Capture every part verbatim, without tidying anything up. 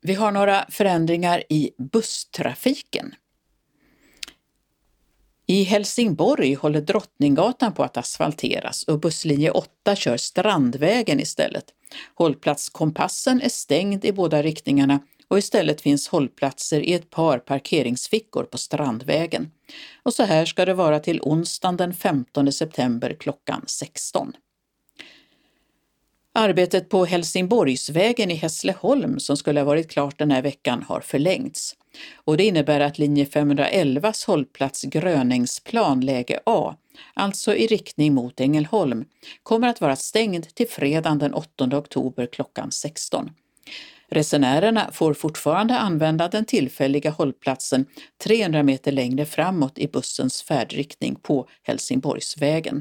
Vi har några förändringar i busstrafiken. I Helsingborg håller Drottninggatan på att asfalteras och busslinje åtta kör Strandvägen istället. Hållplats Kompassen är stängd i båda riktningarna och istället finns hållplatser i ett par parkeringsfickor på Strandvägen. Och så här ska det vara till onsdagen den femtonde september klockan sexton. Arbetet på Helsingborgsvägen i Hässleholm som skulle ha varit klart den här veckan har förlängts. Och det innebär att linje femhundraelvas hållplats Gröningsplan läge A, alltså i riktning mot Ängelholm, kommer att vara stängd till fredagen den åttonde oktober klockan sexton. Resenärerna får fortfarande använda den tillfälliga hållplatsen trehundra meter längre framåt i bussens färdriktning på Helsingborgsvägen.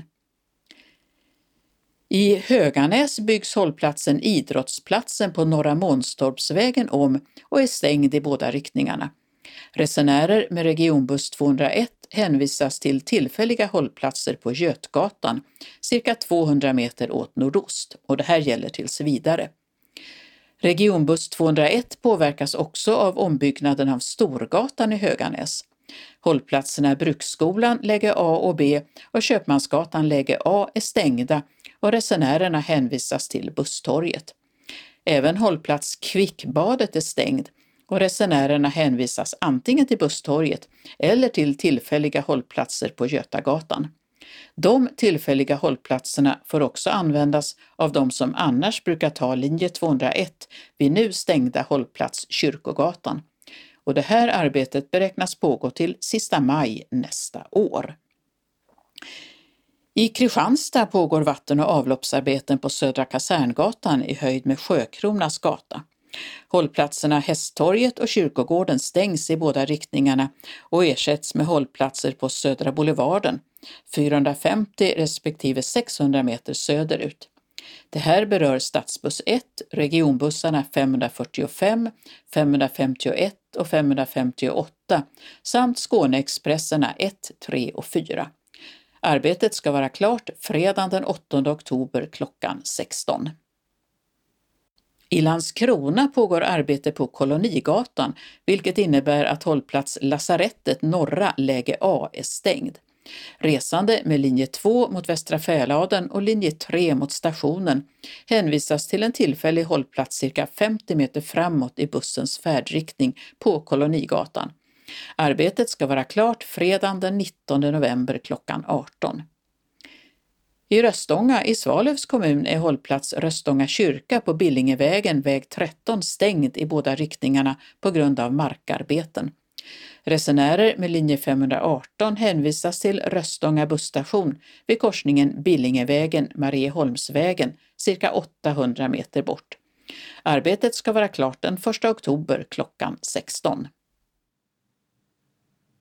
I Höganäs byggs hållplatsen Idrottsplatsen på Norra Månstorpsvägen om och är stängd i båda riktningarna. Resenärer med regionbuss tvåhundraett hänvisas till tillfälliga hållplatser på Götgatan, cirka tvåhundra meter åt nordost, och det här gäller tills vidare. Regionbuss tvåhundraett påverkas också av ombyggnaden av Storgatan i Höganäs. Hållplatserna Bruksskolan läge A och B och Köpmansgatan läge A är stängda och resenärerna hänvisas till Busstorget. Även hållplats Kvickbadet är stängd och resenärerna hänvisas antingen till Busstorget eller till tillfälliga hållplatser på Götagatan. De tillfälliga hållplatserna får också användas av de som annars brukar ta linje tvåhundraett vid nu stängda hållplats Kyrkogatan. Och det här arbetet beräknas pågå till sista maj nästa år. I Kristianstad pågår vatten- och avloppsarbeten på Södra Kaserngatan i höjd med Sjökronas gata. Hållplatserna Hästtorget och Kyrkogården stängs i båda riktningarna och ersätts med hållplatser på Södra Boulevarden, fyrahundrafemtio respektive sexhundra meter söderut. Det här berör stadsbuss ett, regionbussarna femhundrafyrtiofem, femhundrafemtioett och femhundrafemtioåtta samt Skåneexpresserna ett, tre och fyra. Arbetet ska vara klart fredagen den åttonde oktober klockan sexton. I Landskrona pågår arbete på Kolonigatan, vilket innebär att hållplats Lasarettet norra läge A är stängd. Resande med linje två mot Västra Fäladen och linje tre mot stationen hänvisas till en tillfällig hållplats cirka femtio meter framåt i bussens färdriktning på Kolonigatan. Arbetet ska vara klart fredagen den nittonde november klockan arton. I Röstånga i Svalövs kommun är hållplats Röstånga kyrka på Billingevägen väg tretton stängd i båda riktningarna på grund av markarbeten. Resenärer med linje femhundraarton hänvisas till Röstånga busstation vid korsningen Billingevägen-Marieholmsvägen cirka åttahundra meter bort. Arbetet ska vara klart den första oktober klockan sexton.